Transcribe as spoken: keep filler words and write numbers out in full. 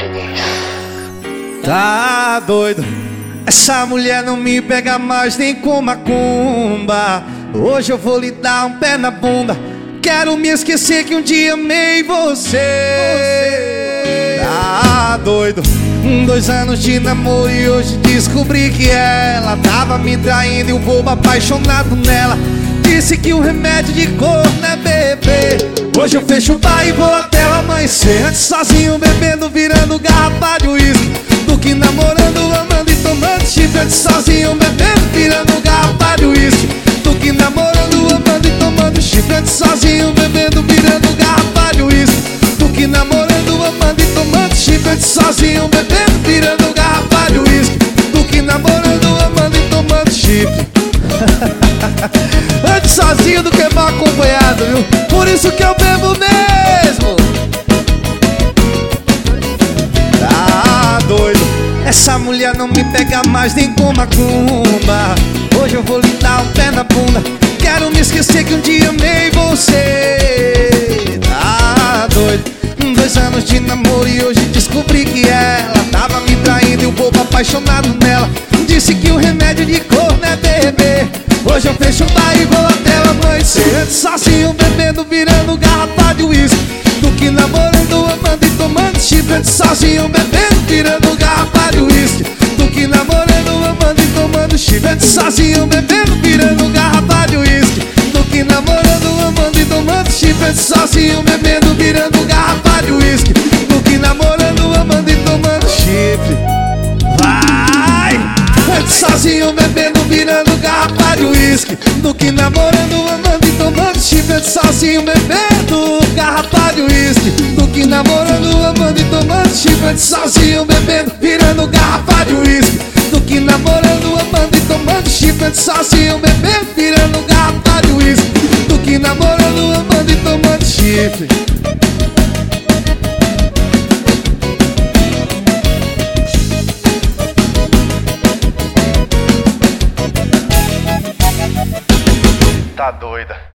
Diniz. Tá doido, essa mulher não me pega mais nem com macumba. Hoje eu vou lhe dar um pé na bunda. Quero me esquecer que um dia amei você. Tá doido, dois anos de namoro e hoje descobri que ela tava me traindo e o bobo apaixonado nela. Disse que o remédio de corno é beber. Hoje eu fecho o bar e vou até o amanhecer. Antes sozinho bebendo, virando garrafa de uísque, do que namorando, amando e tomando chifre. Antes sozinho bebendo, virando garrafa de uísque, do que namorando, amando e tomando chifre. Antes sozinho bebendo, virando garrafa de uísque, do que namorando, amando e tomando chifre. Antes sozinho bebendo, virando garrafa de uísque, do que namorando, amando e tomando chifre. Antes sozinho do que mal acompanhado, viu? Por isso que eu bebo mesmo. Tá doido, essa mulher não me pega mais nem com macumba. Hoje eu vou lhe dar um pé na bunda. Quero me esquecer que um dia amei você. Tá doido, dois anos de namoro e hoje descobri que ela tava me traindo e o bobo apaixonado nela. Disse que o remédio de corno é beber. Hoje eu fecho o bar e vou até o amanhecer. Antes sozinho bebendo, virando garrafa de uísque, do que namorando, amando e tomando chifre. Antes sozinho bebendo, virando garrafa de uísque, do que namorando, amando e tomando chifre. Antes sozinho bebendo, virando garrafa de uísque, do que namorando, amando e tomando chifre. Antes sozinho bebendo, virando garrafa de uísque, do que namorando, amando e tomando chifre. Vai! Antes sozinho bebendo, virando garrafa de uísque, do que namorando, amando e tomando chifre. Antes sozinho bebendo garrafa de uísque, do que namorando, amando e tomando chifre. Antes sozinho bebendo, virando garrafa de uísque, do que namorando, amando e tomando chifre. Antes sozinho bebendo, virando garrafa de uísque, do que namorando, amando e tomando chifre. Tá doida.